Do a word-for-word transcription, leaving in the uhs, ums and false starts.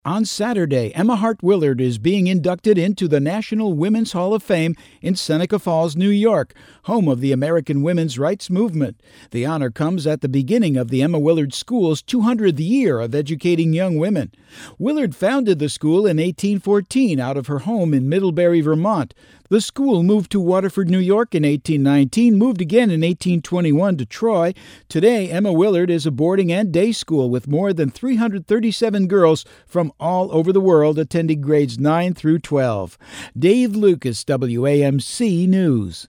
On Saturday, Emma Hart Willard is being inducted into the National Women's Hall of Fame in Seneca Falls, New York, home of the American women's rights movement. The honor comes at the beginning of the Emma Willard School's two hundredth year of educating young women. Willard founded the school in eighteen fourteen out of her home in Middlebury, Vermont. The school moved to Waterford, New York in eighteen nineteen, moved again in eighteen twenty-one to Troy. Today, Emma Willard is a boarding and day school with more than three hundred thirty-seven girls from all over the world attending grades nine through twelve. Dave Lucas, W A M C News.